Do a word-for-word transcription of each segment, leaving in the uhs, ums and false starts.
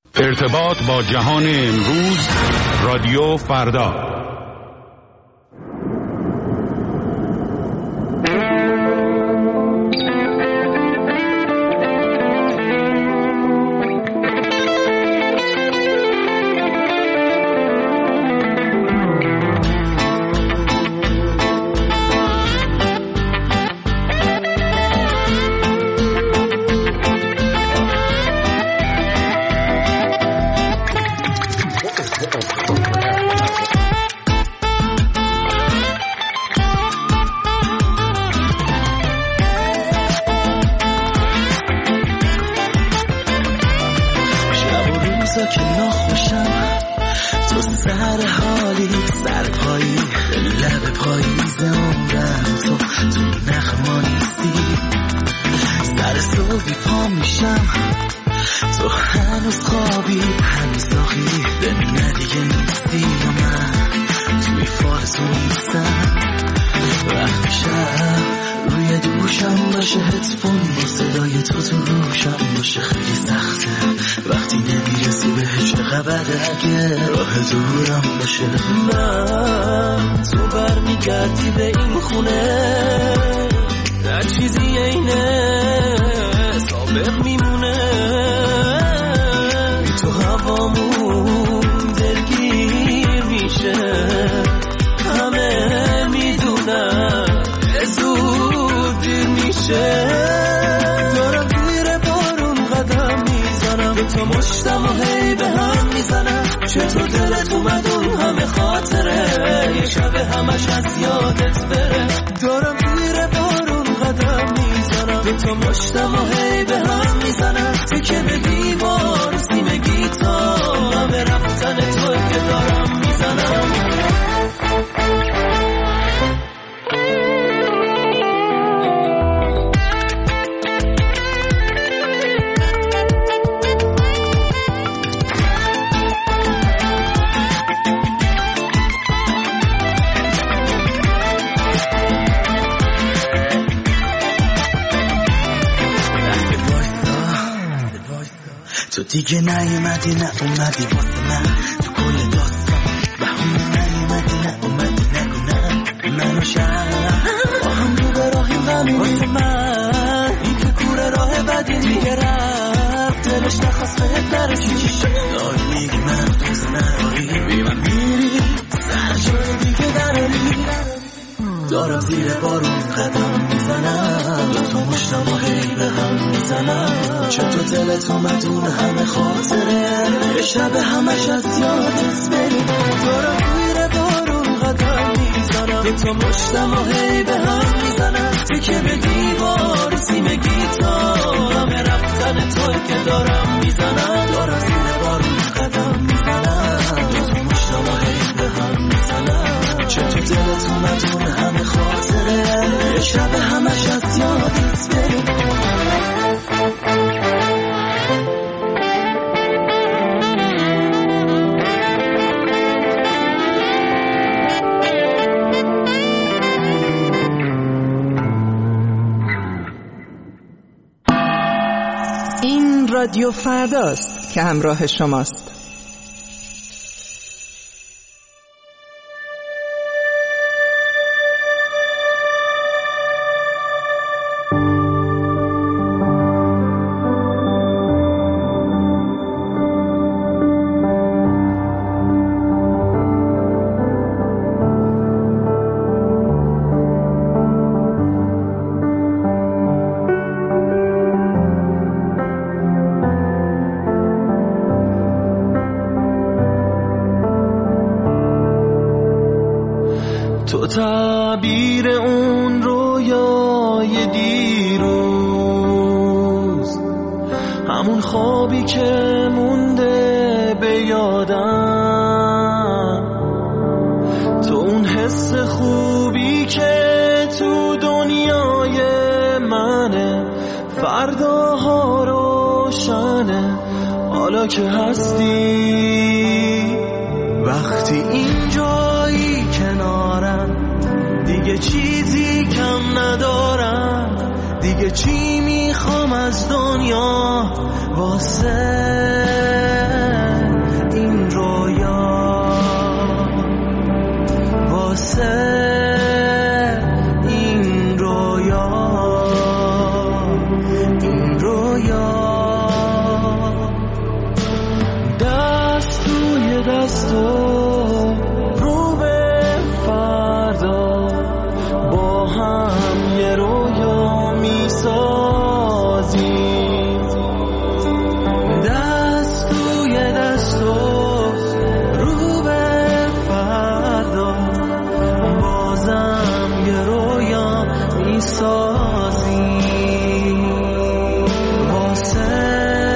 ارتباط با جهان امروز، رادیو فردا. من تو برمیگردی به این خونه، در چیزی اینه سابق میمونه، بی تو هوامون دلگیر میشه، همه میدونن زود دیر میشه، دارم زیر بارون قدم میزنم، به تو مشتم و هی به هم میزنم، چطور دلت اومد اون همه خاطره، یه شب همش از یادت بره، دارم زیر بارون قدم میزنم، به تو مشتم و هی به هم میزنم، تکه به دیوار سیم گیتار، همه رفتن تو که دارم میزنم. تو دیگه نیومدی نه اومدی واسه من، تو کل داستان بهونه نیومدی نه اومدی نگونم منو شهر با هم رو به راهیم غمی واسه من، این که کوره راه بدی دیگه رفت، دلش نخواست بهت نرسی، چی شد داری میگی من دوست نداری، بی من میری سر شده دیگه دراری، دارم زیر بارون قدم میزنم، دو تا مشتم و هی به هم میزنم، چطور دلت اومد اون همه خاطره، یه شب همش از یادت بری، دارم زیر بارون قدم میزنم، دو تا مشتم و هی به هم میزنم، تکه به دیوار سیم گیتار، همه رفتن توی که دارم میزنم، دارم زیر بارون قدم میزنم، دو تا مشتم و هی به هم میزنم، چطور دلت اومد اون همه خاطره، یه شب همش از یادت بری. این رادیو فرداست که همراه شماست. تو تعبیر اون رویای دیروز، همون خوابی که مونده به یادم، تو اون حس خوبی که تو دنیای منه، فرداها روشنه، حالا که هستی وقتی اینجایی کنارم، دیگه چیزی کم ندارم، دیگه چی میخوام از دنیا واسه دست و رو به فردا با هم یه رویا میسازیم. دست توی دست و رو به فردا بازم یه رویا میسازیم. واسه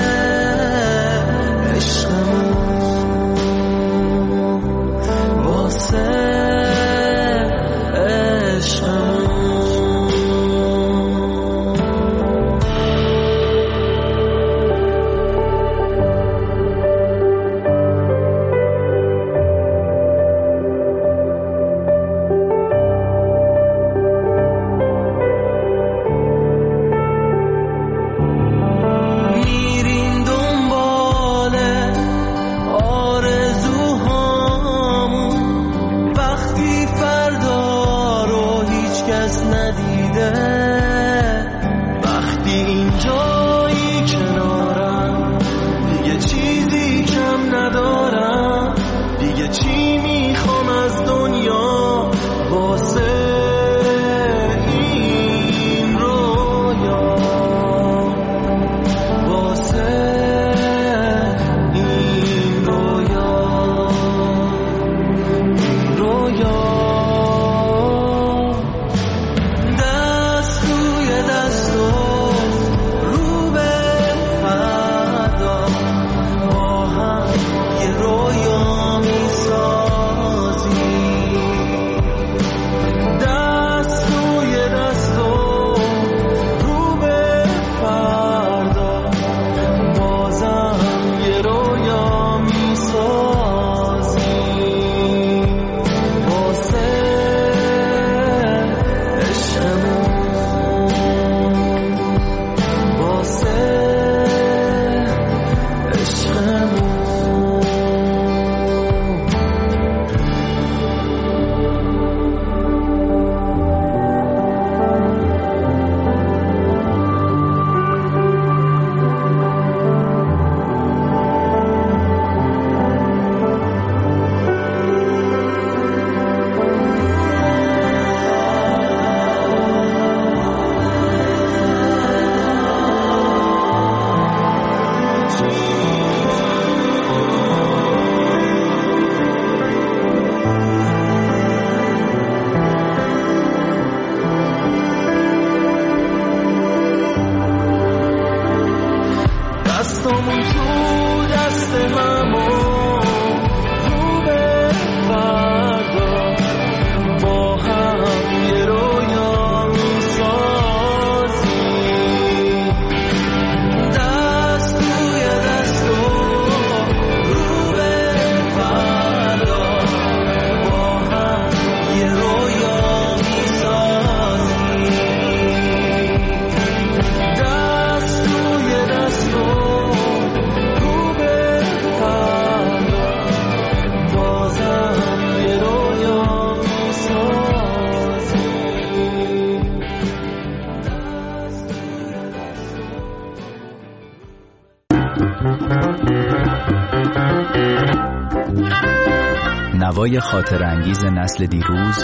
نوای خاطر انگیز نسل دیروز،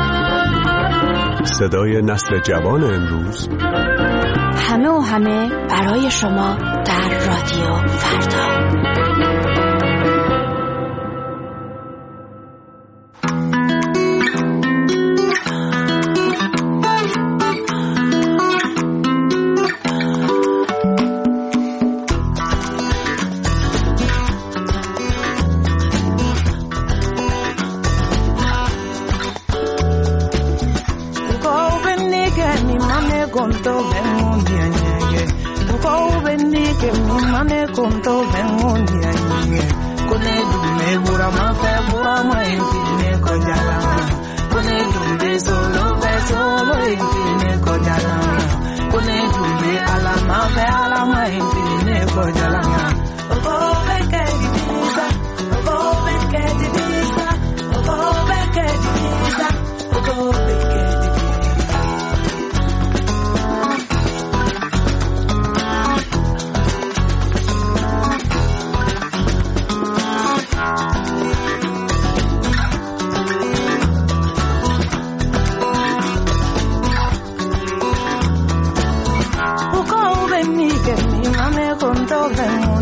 صدای نسل جوان امروز، همه و همه برای شما در رادیو فردا.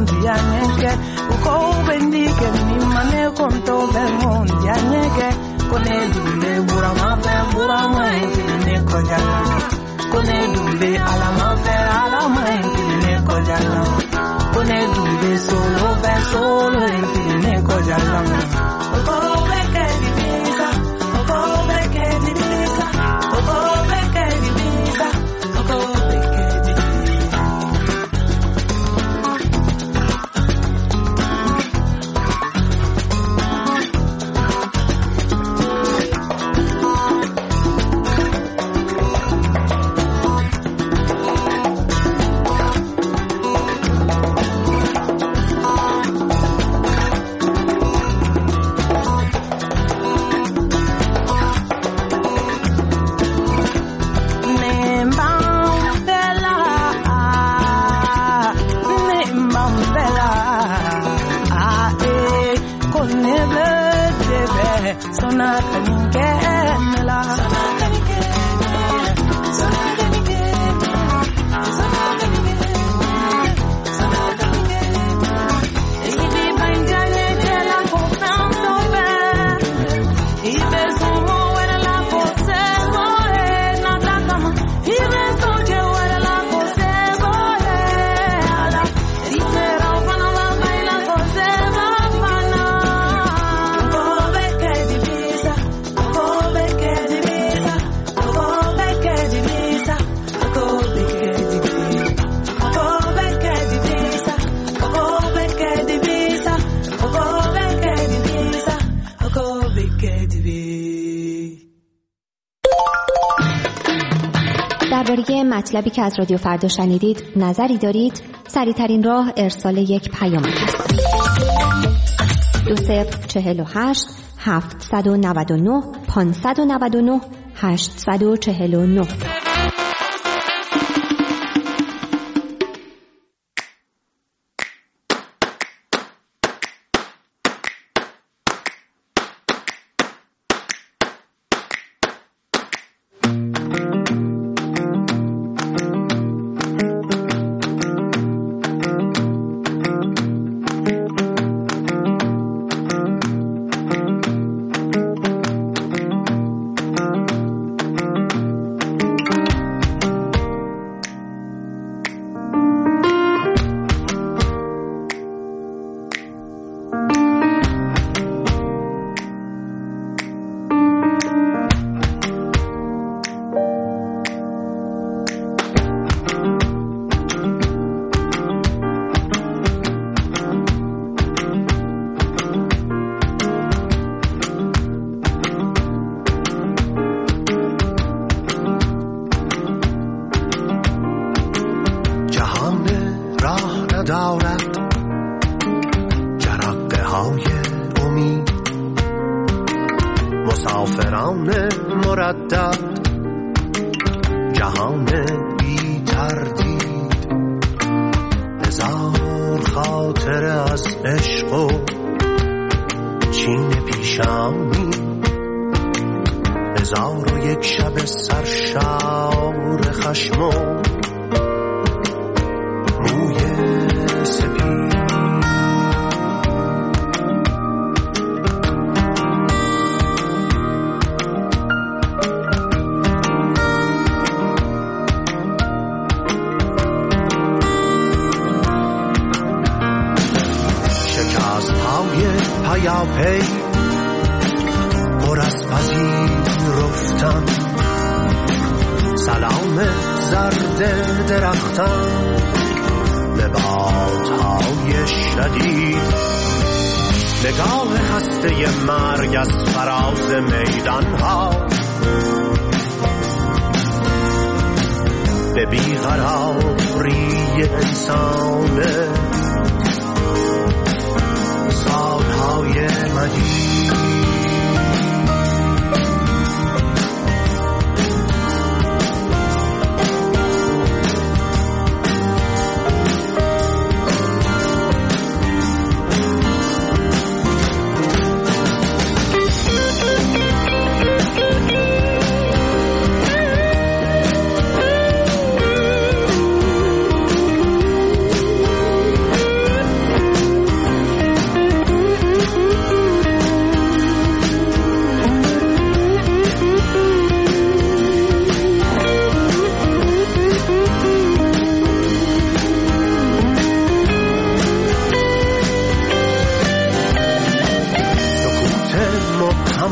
mondi anyeke uko bendike mi mane konto be mondi anyeke kone dule bura ma be bura ma ne ko jana kone dule ala ma be ala ma ne ko jana kone dule solo be solo ne ko jana uko be ke divisa uko be ke divisa uko be ke divisa uko be ke درباره مطلبی که از رادیو فردا شنیدید نظری دارید؟ سریع‌ترین راه ارسال یک پیام است. دو صفر چهل و هشت هفتصد و نود و نه پانصد و نود و نه هشتصد و چهل و نه.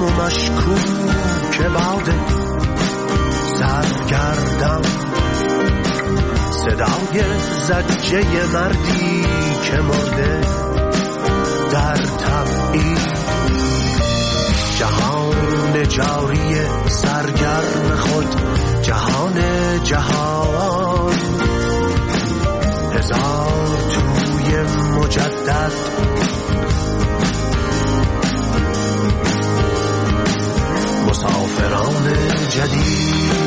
و مشکوک باده سرگردم، صدای زجه مردی که مرده در تبعید، جهان جاری سرگرم خود، جهان جهان هزار توی مجدد، مسافران جدید.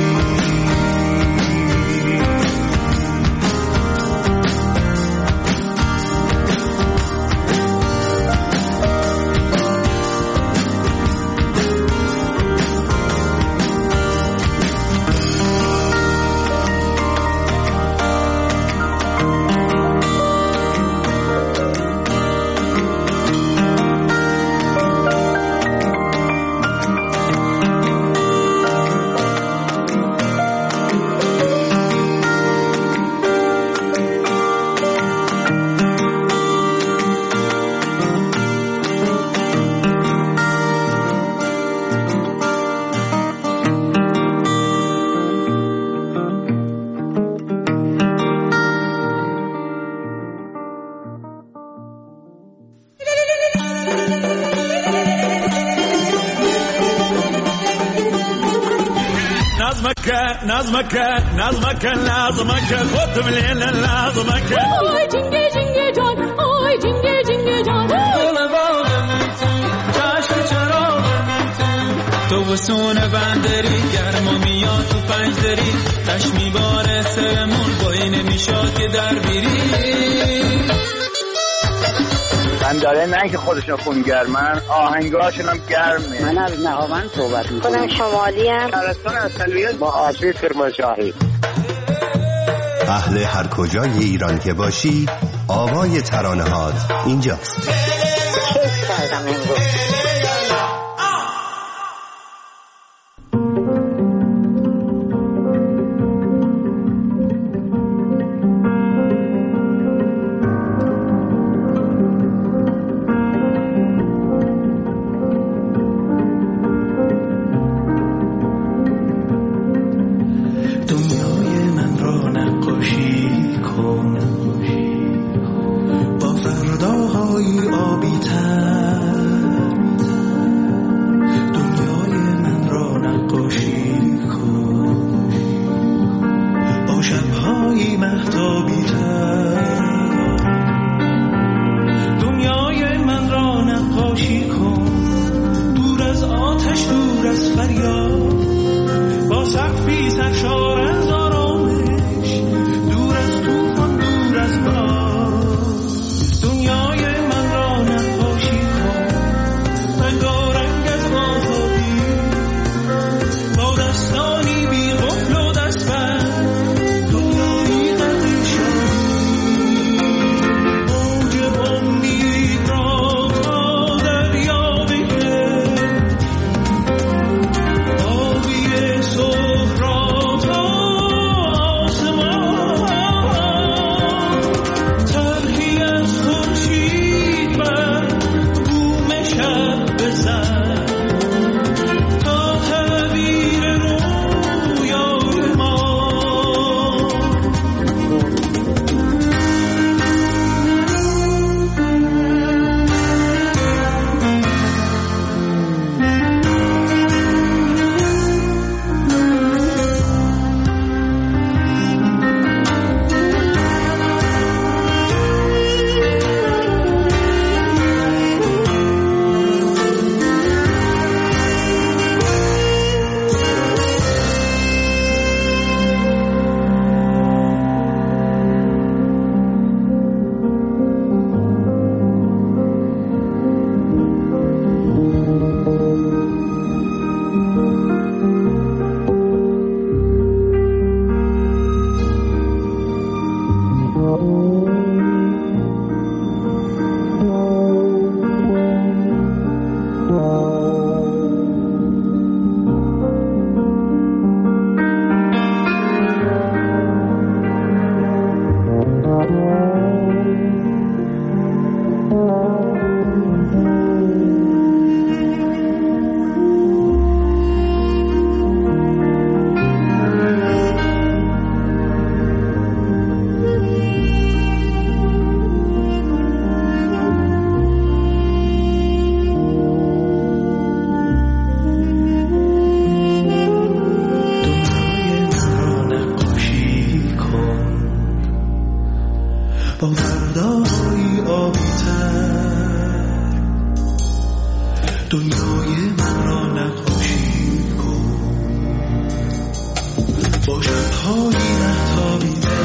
نظمك نظمك لازمك خد من الليل لازمك اوه جنگه جنگه جان اوه جنگه جنگه جان گل باغم چشم چراغم تو وسون بندری گرما میاد تو پنجدری تش میباره سرمون بایی نمیشاد که در بیری من داره نه که خودشون خونگرمن آهنگاشون هم گرمه. من از نهاوند صحبت میکنم. خودم شمالی ام. شهرستان اصلیت با آسیب کرمانشاهی. اهل هر کجای ایران که باشی آوای ترانه هات اینجاست. کیف کردم امروز. Oh دنیای من را نقاشی کن با شب‌های مهتابیده.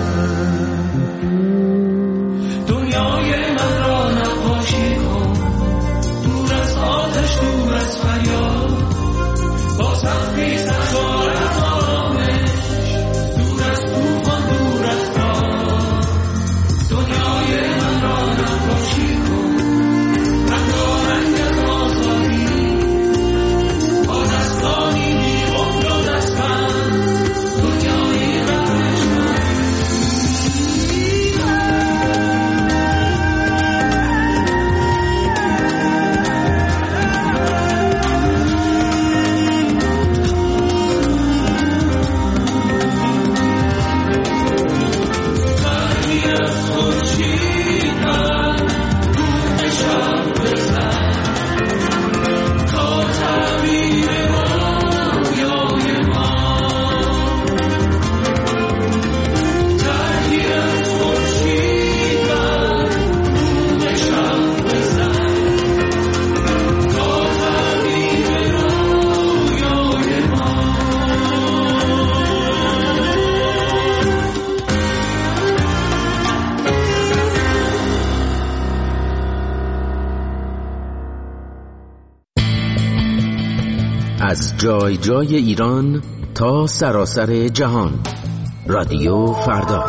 دنیای من را نقاشی کن دور از آتش، دور از فریاد، با سختی سرشار از آرامش، دور از طوفان، دور از باد. دنیای من را نقاشی کن رنگارنگ از آزادی، با دستانی بی‌قفل و دستبند، دنیای رهشتن. از جای جای ایران تا سراسر جهان، رادیو فردا.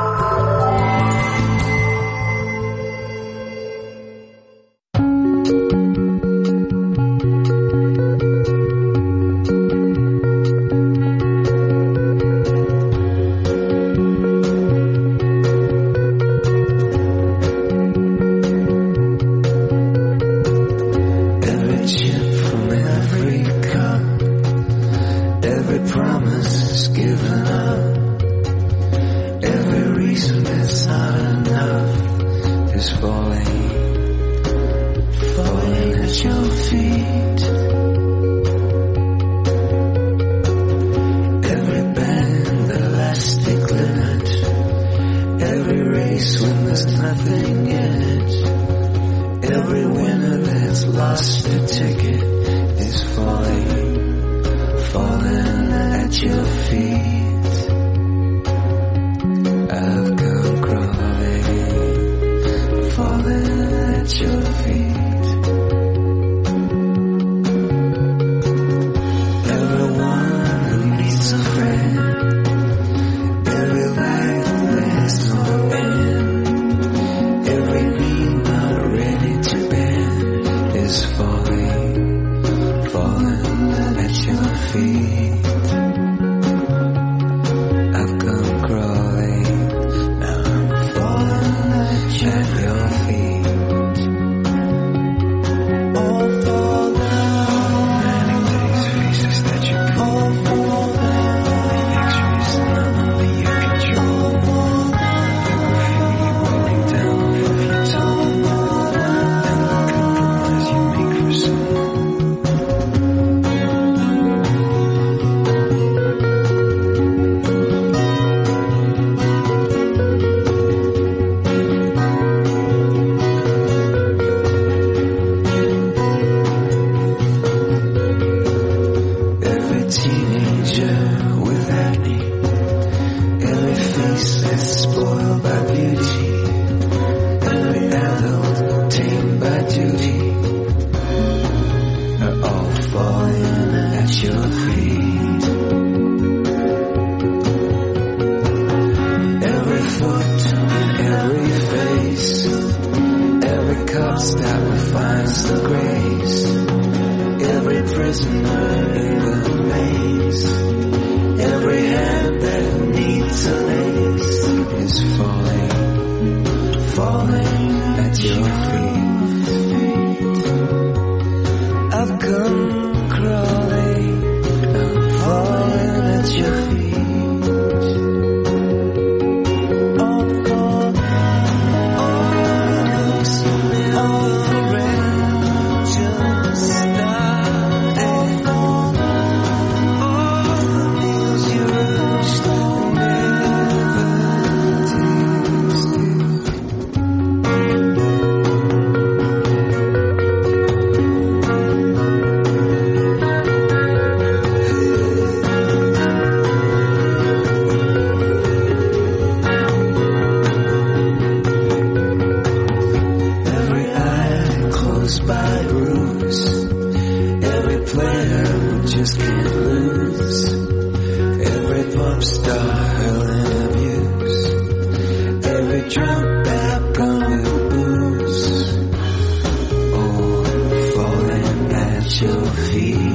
rules by rules. Every player just can't lose. Every pop star hurling abuse. Every drunk back on the booze. Oh, falling at your feet.